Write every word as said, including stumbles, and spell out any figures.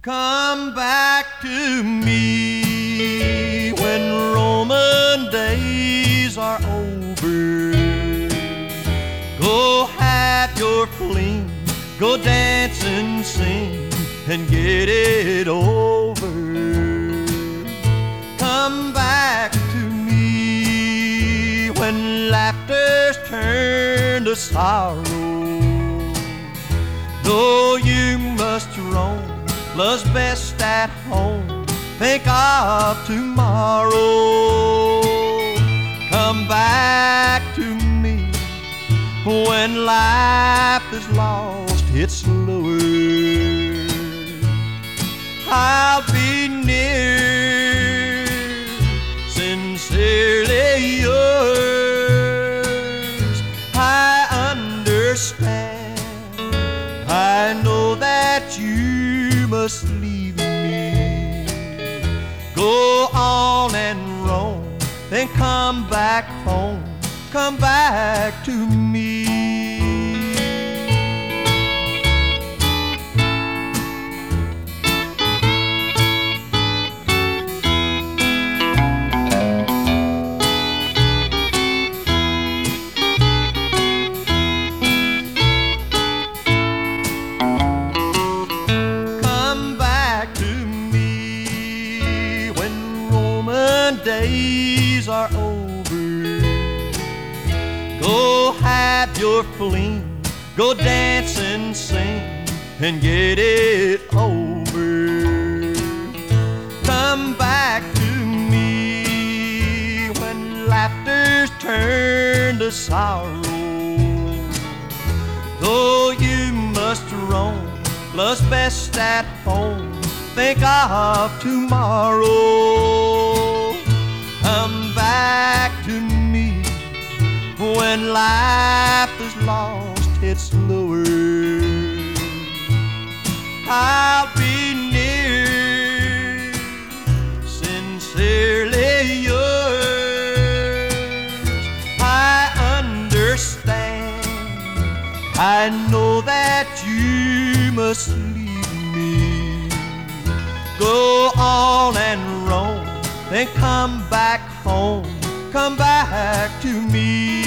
Come back to me when Roman days are over. Go have your fling, go dance and sing and get it over. Come back to me when laughter's turned to sorrow. Though you must roam, love's best at home, think of tomorrow. Come back to me when life has lost its lure. I'll be near, sincerely yours. I understand, I know that you must leave me. Go on and roam, then come back home. Come back to me. Days are over. Go have your fling, go dance and sing and get it over. Come back to me when laughter's turned to sorrow. Though you must roam, love's best at home, think of tomorrow. Come back to me when life has lost its lure. I'll be near, sincerely yours. I understand, I know that you must leave me. Go on and roam, then come back home, come back to me.